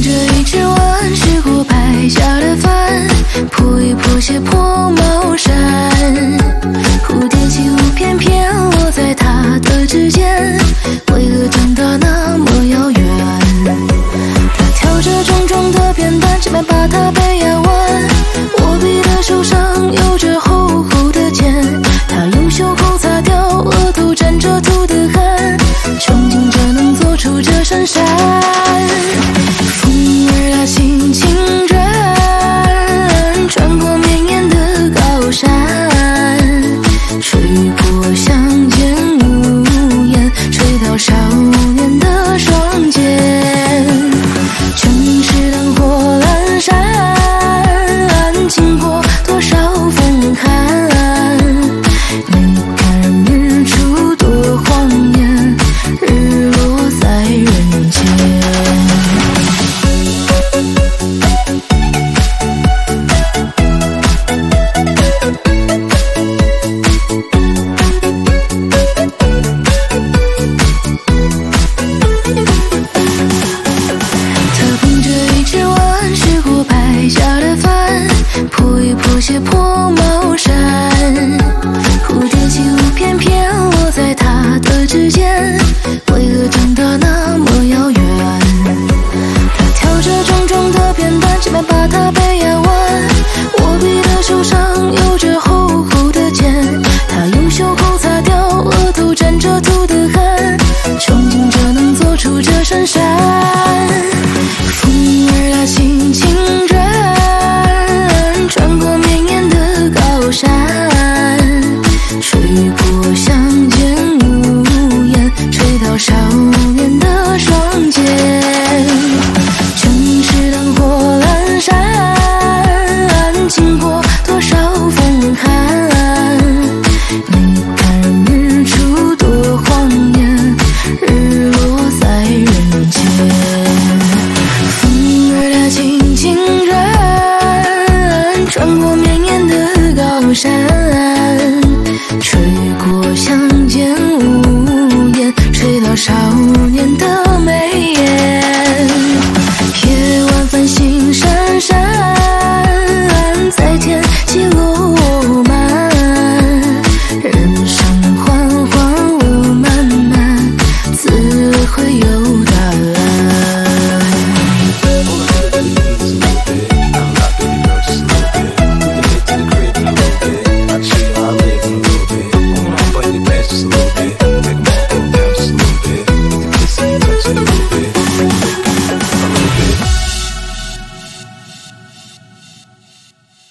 着一只碗，吃过拍下的饭，破一破鞋破帽衫，蝴蝶起舞翩翩落在他的指尖，为何长大那么遥远？他跳着重重的扁担，前面把他背压弯，握笔的手上有着厚厚的茧，他用袖口擦掉额头沾着土的汗，憧憬着能做出这扇扇。风儿啊轻轻转，穿过绵延的高山，吹过乡间屋檐，吹到少年的双肩。城市灯火阑珊，经过多少风寒，你看日出多晃眼，日落在人间。破一破鞋破帽衫，蝴蝶起舞翩翩落在他的指尖，为何长大那么遥远？他跳着重重的扁担，前面把他背压弯，握笔的手上有着厚厚的茧，他用袖口擦掉额头沾着土的汗，憧憬着能做出这扇扇。风儿啊轻轻转，穿过绵延的高山，吹过乡间屋檐，吹到少年的双肩。城市灯火阑珊，经过多少风寒，你看日出多晃眼，日落在人间。